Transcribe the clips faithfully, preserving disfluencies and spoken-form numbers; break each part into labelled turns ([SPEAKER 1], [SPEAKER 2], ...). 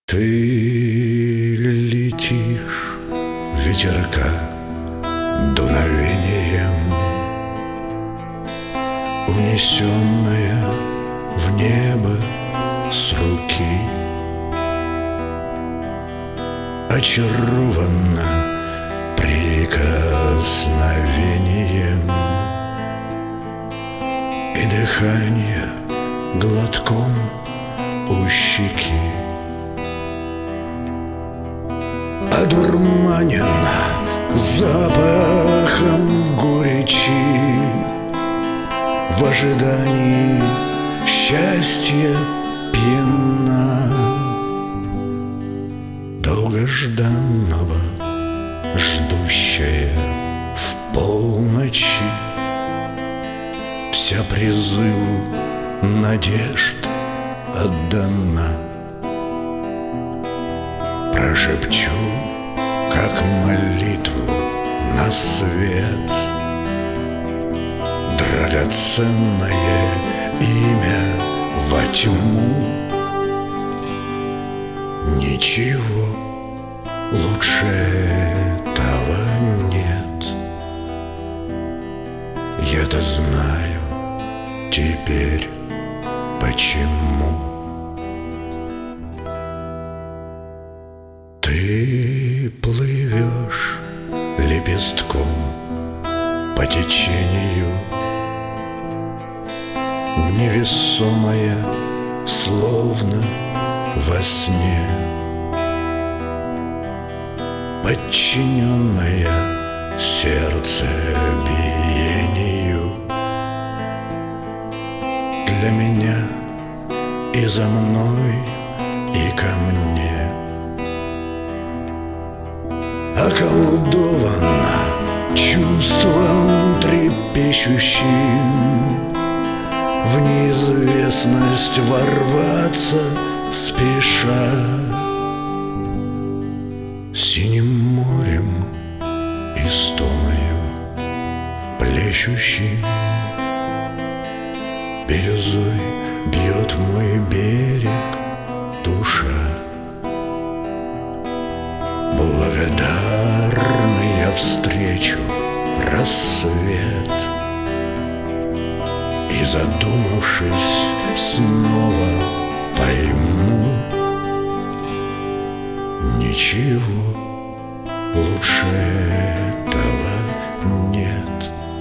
[SPEAKER 1] Ты летишь, ветерка, дуновением, унесенная в небо с руки, очарована прикосновением и дыхание глотком у щеки. Одурманена запахом горечи, в ожидании счастья пьяна, долгожданного, ждущая в полночи, вся призыву надежд отдана. Прошепчу, как молитву на свет, драгоценное имя во тьму. Ничего лучше этого нет. Я-то знаю теперь почему. Ты плывешь лепестком по течению, невесомая, словно во сне, подчиненная сердцебиению. Для меня и за мной, и ко мне околдована чувством трепещущим, в неизвестность ворваться спеша. Синим морем истомою плещущим, бирюзой бьет в мой берег душа. Благодарный я встречу рассвет и, задумавшись, снова пойму: ничего лучше этого нет.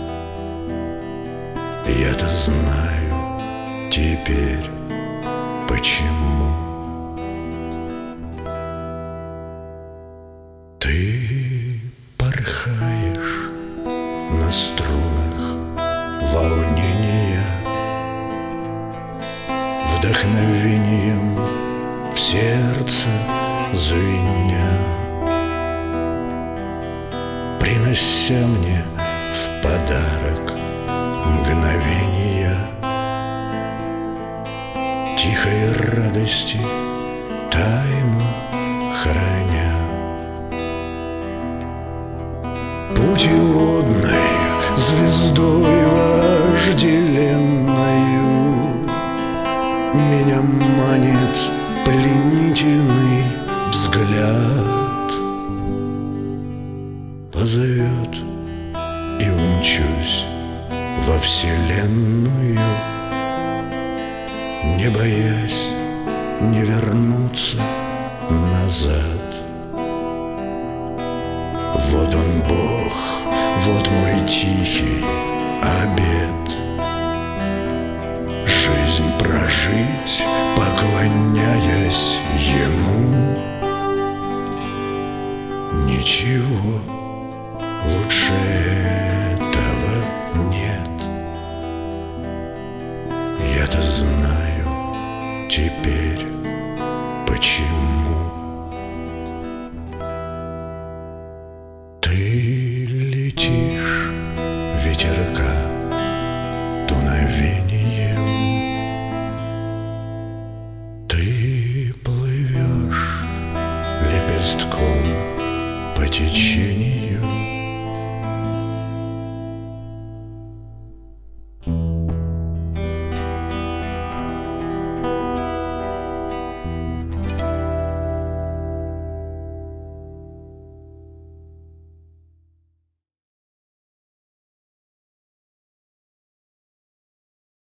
[SPEAKER 1] Я-то знаю теперь почему. Ты порхаешь на струнах волнения, вдохновением в сердце звеня, принося мне в подарок мгновения тихой радости, тайну храня. Путеводной звездой вожделенною меня манит пленительный взгляд, позовет и умчусь во вселенную, не боясь не вернуться назад. Вот он, Бог, вот мой тихий обет, жизнь прожить, поклоняясь Ему. Ничего лучше этого нет. Я-то знаю теперь почему. Ты летишь, ветерка, дуновением, ты плывешь лепестком по течению,